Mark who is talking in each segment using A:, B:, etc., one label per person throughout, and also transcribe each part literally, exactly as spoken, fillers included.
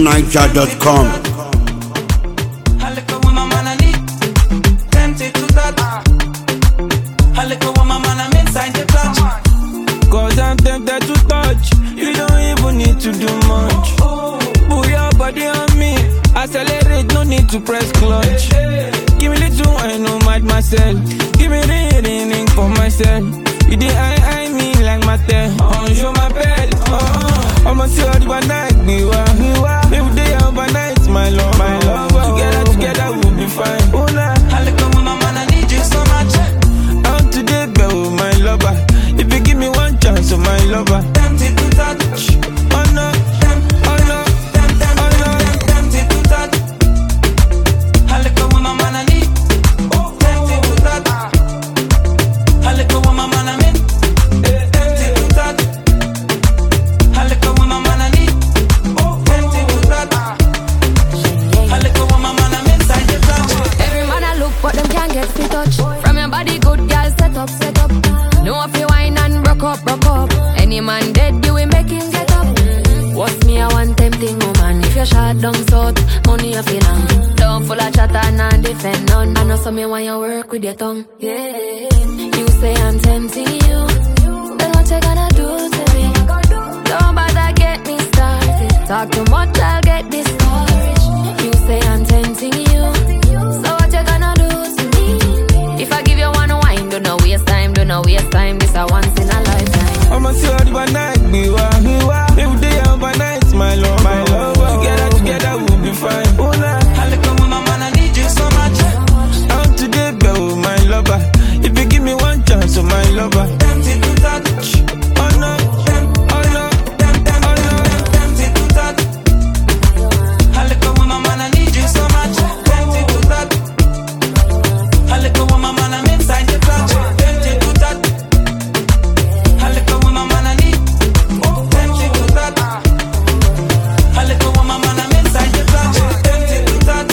A: June Niger dot com.
B: I look at woman, man, I need tempted to that. I look at woman, man, I'm inside the clutch. Cause I'm tempted to touch. You don't even need to do much. Put your body on me. Accelerate, no need to press clutch. Give me little wine, no mad myself. Give me the ring for myself. You the eye, I me like my tail. Oh, show my bed. Oh, I'm a see all the one night. Me wa, me wa. Every day I'm by night, my love, my love. Together, together we'll be fine. Oh, nah. I look at woman, man, I need you so much. I'm today, girl, my lover. If you give me one chance, oh, my lover. Tempted to touch. Oh, no. Oh, no. Oh, no. Tempted to touch. I look at woman, man, I need. Tempted to touch. I look at woman, man, I'm in. Tempted to touch. I look at woman, man, I need. Tempted to touch. I look at woman, man, I'm inside the clutch.
C: Every man I look, but them can't get fit touch. From your body, good girl, set up, set up. No if you wine and broke up, broke up. Any man dead, you will make him get up. What's me, I want tempting woman. If you're shot down south, money you feel on. Don't full of chatter and defend none. I know some me want you work with your tongue. Yeah. You say I'm tempting you. Then what you gonna do to me? Don't bother get me started. Talk too much, I'll get discouraged. You say I'm tempting you. So what you gonna do to me? If I give you one wine, do not waste time, do not waste time. This a once in a lifetime.
B: I'm a see all the one night. Me wa, me wa. Every day I'm by night, my love, my love. Together, together we'll be fine. Oh, nah. I look at woman, man, I need you so much. I'm today, girl, my lover. If you give me one chance, oh, my lover. Tempted to touch. Oh, no. Oh, no. Oh, no. Tempted to touch. I look at woman, man, I need you so much. Tempted to touch. I look at woman, man, I'm inside the clutch. Tempted to touch. I look at woman, man, I need. Tempted to touch. I look at woman, man, I'm inside the clutch. Tempted to touch.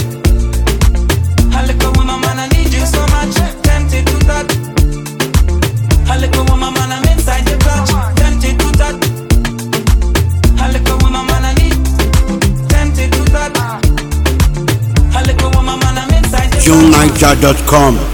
B: I look at woman, man, I need you so much. Tempted to touch. I look at woman, man, I'm inside the clutch. Tempted to touch. I look at woman, man, I need. Tempted to touch. I look at woman, man, I'm inside the clutch.
A: June Niger dot com.